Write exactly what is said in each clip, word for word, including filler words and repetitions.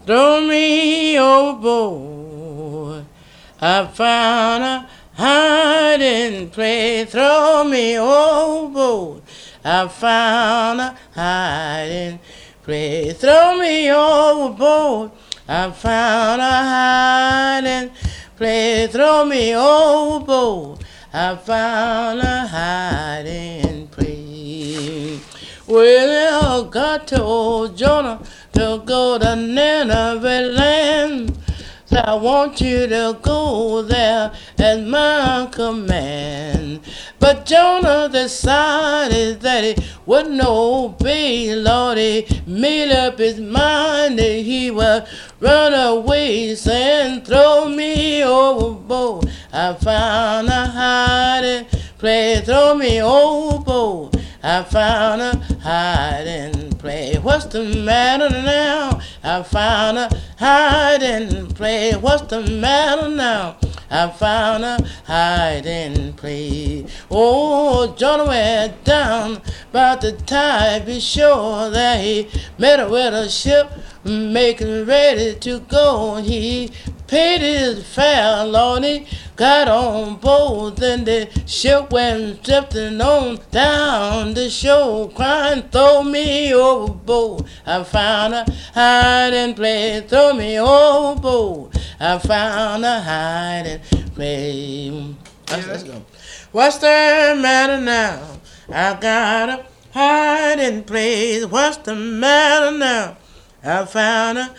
throw me overboard. I found a hiding place, throw me overboard. I found a hiding place, throw me overboard. I found a hiding place, throw me overboard. I found a hiding place. Well, God told Jonah to go to Nineveh land. So I want you to go there at my command. But Jonah decided that he wouldn't obey, Lord. He made up his mind that he would run away, saying, throw me overboard. I found a hiding place, throw me overboard. I found a hiding place. What's the matter now? I found a hiding place. What's the matter now? I found a hiding place. Oh, Jonah went down by the tide, be sure that he met with a ship making ready to go. He paid his fare, Lord, he got on board. Then the ship went drifting on down the shore, crying, throw me overboard. I found a hiding place, throw me overboard. I found a hiding place. Let's, let's go. What's the matter now? I got a hiding place. What's the matter now? I found a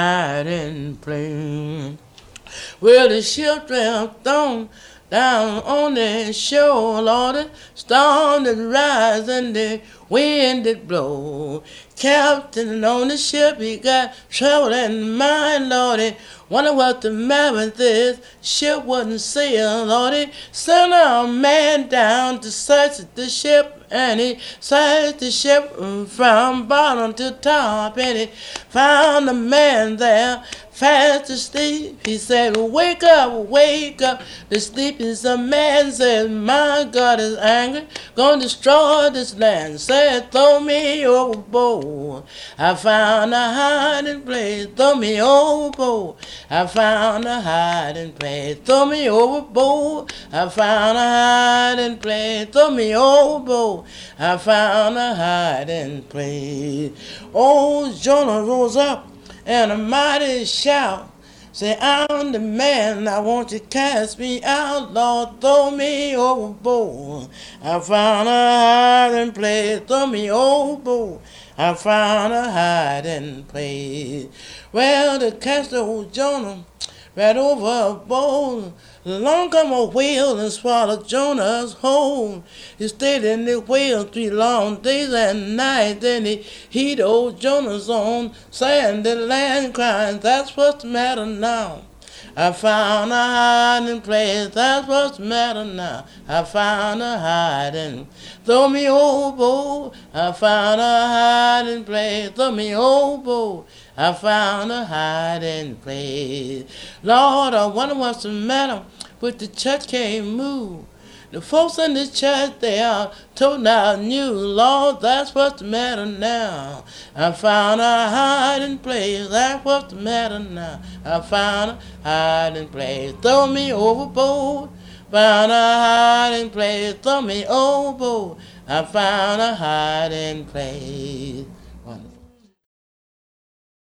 hiding place. Well, the ship drifted on down on the shore, Lord. The storm did rise and the wind did blow. Captain on the ship, he got trouble in mind, Lord. He wonder what the matter with this ship wouldn't sail, Lord. He sent a man down to search the ship, and he searched the ship from bottom to top, and he found a man there fast asleep. He said, wake up, wake up. The sleeping some man said, my God is angry, gonna destroy this land. Said, throw me overboard. I found a hiding place, throw me overboard. I found a hiding place, throw me overboard. I found a hiding place, throw me overboard. I found a hiding place. Oh, Jonah rose up and a mighty shout, say, I'm the man, I want you to cast me out, Lord, throw me overboard. I found a hiding place, throw me overboard. I found a hiding place. Well, the cast old Jonah right overboard. Along come a whale and swallowed Jonah's whole. He stayed in the whale three long days and nights. Then he heat old Jonah's on sandy land, crying, that's what's the matter now. I found a hiding place, that's what's the matter now. I found a hiding, throw me overboard. I found a hiding place, throw me overboard. I found a hiding place. Lord, I wonder what's the matter with the church can't move. The folks in the church, they are told I knew. Lord, that's what's the matter now. I found a hiding place, that's what's the matter now. I found a hiding place, throw me overboard. Found a hiding place, throw me overboard. I found a hiding place.